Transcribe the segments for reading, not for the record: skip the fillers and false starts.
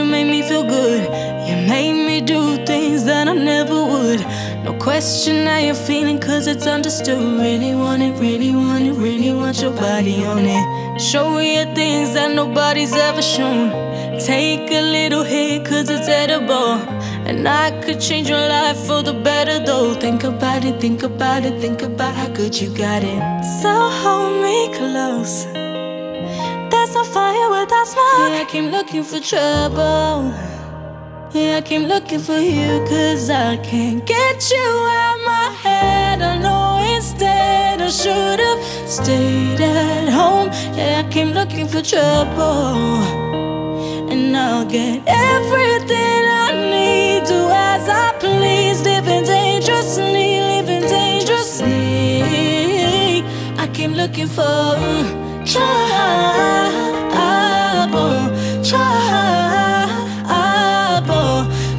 made me feel good. You made me do things that I never would. No question how you're feeling, cause it's understood. Really want it, really want it, really want your body on it. Show you things that nobody's ever shown. Take a little hit, cause it's edible. And I could change your life for the better though. Think about it, think about it, think about how good you got it. So hold me close. There's no fire without smoke. Yeah, I came looking for trouble. Yeah, I came looking for you, cause I can't get you out my head. I know instead I should've stayed at home. Yeah, I came looking for trouble, and I'll get everything I need. Do as I please, living dangerously, living dangerously. I came looking for trouble, trouble,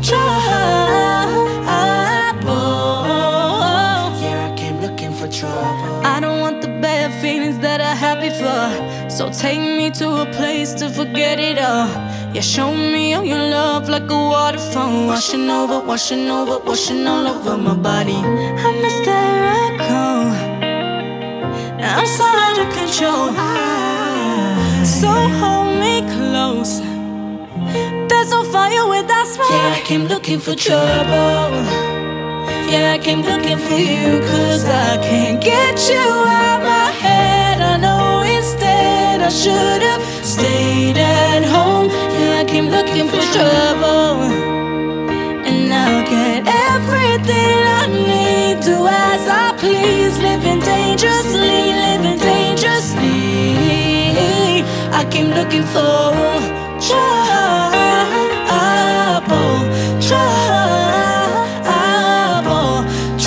trouble. Yeah, I came looking for trouble. I don't want the bad feelings that I had before, so take me to a place to forget it all. Yeah, show me all your love like a waterfall, washing over, washing over, washing all over my body. I miss that record. Now I'm so out of control. So hold me close. There's no fire without smoke. Yeah, I came looking for trouble. Yeah, I came looking for you, cause I can't get you out my head. I know instead I should've stayed at home. Yeah, I came looking for trouble, and I'll get everything I need. Do as I please, living dangerously, living dangerously. I came looking for trouble, trouble,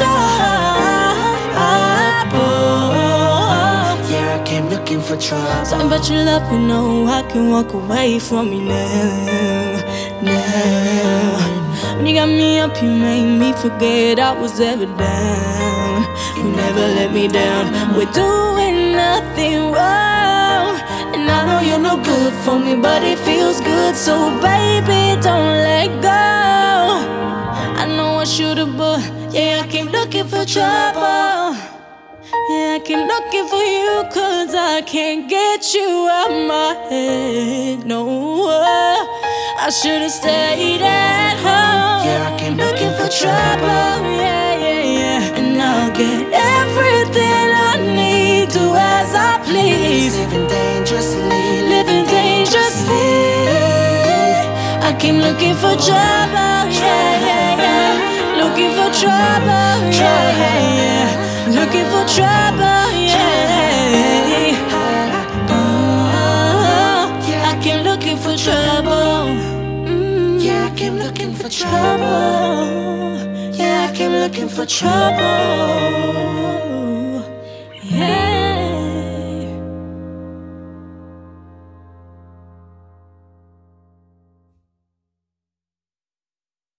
trouble. Yeah, I came looking for trouble. Something about your love, you know I can walk away from you now, now. When you got me up, you made me forget I was ever down. You never let me down. We're doing nothing wrong, and I know you're no good for me, but it feels good. So baby, don't let go. I know I should've, but yeah, I came looking for trouble. Yeah, I came looking for you, cause I can't get you out my head, no. I should've stayed at home. Yeah, I came looking for trouble, yeah, yeah, yeah. And I'll get everything I need. Do as I please, living dangerously, living dangerously. I came looking for trouble, yeah, yeah, yeah. Looking for trouble, yeah, yeah, yeah. Looking for trouble, yeah. I came looking for trouble. yeah, I came looking for trouble. Yeah, I came looking for trouble. Yeah.